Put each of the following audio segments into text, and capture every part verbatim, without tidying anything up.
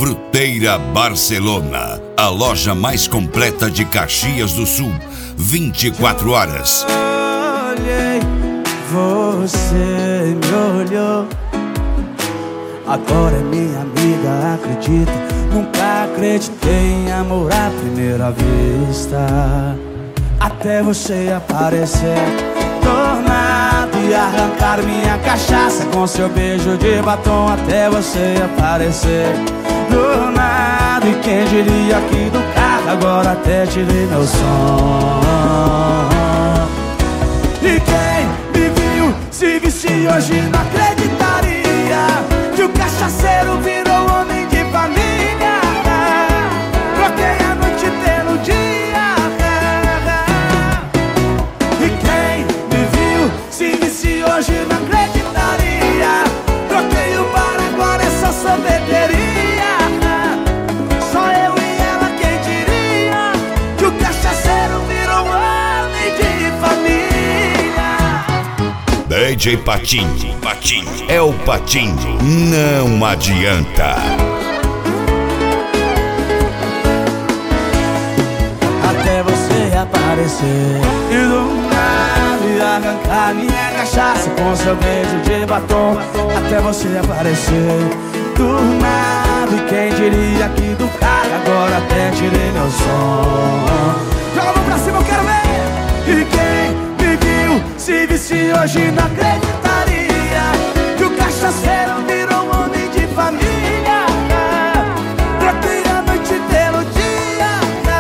Fruteira Barcelona, a loja mais completa de Caxias do Sul, vinte e quatro horas. Olhei, você me olhou, agora é minha amiga, acredita. Nunca acreditei em amor à primeira vista, até você aparecer do nada e arrancar minha cachaça com seu beijo de batom. Até você aparecer do nada, e quem diria que do carro agora até tirei meu som. E quem me viu se visse hoje não acreditaria que o cachaceiro virou homem de família. Troquei a noite pelo dia. E quem me viu se visse hoje não acreditaria. Troquei o bar, agora é só sorveteria. Só eu e ela, quem diria que o cachaceiro virou homem de família. D J Patinho, Patinho, é o Patinho, não adianta. Até você aparecer e do nada arrancar minha cachaça com seu beijo de batom. Até você aparecer do nada, e quem diria que do carro agora até tirei meu som. Joga a mão pra cima, eu quero ver. E quem me viu se visse hoje não acreditaria que o cachaceiro virou um homem de família. Troquei a noite pelo dia.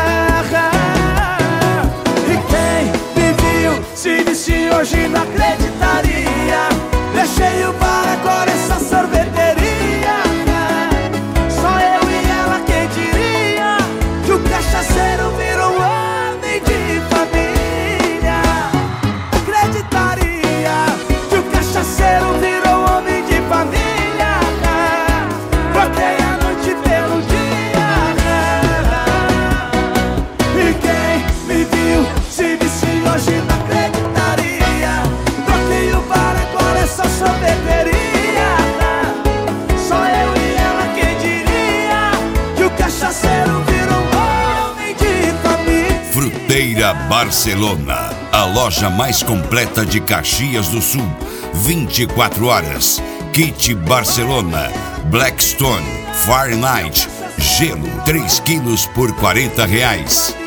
E quem me viu se visse hoje não acreditaria. Deixei o bar, agora é só sorveteria. Só eu e ela, quem diria que o cachaceiro virou um homem de família. Acreditaria que o cachaceiro virou um homem de família. Troquei a noite pelo dia. E quem me viu se visse hoje não acreditaria. Troquei o bar, agora é só sorveteria. Só eu e ela, quem diria que o cachaceiro virou um homem de família. Fruteira Barcelona, a loja mais completa de Caxias do Sul, vinte e quatro horas. Kit Barcelona, Blackstone, Fahrenheit, gelo, três quilos por quarenta reais.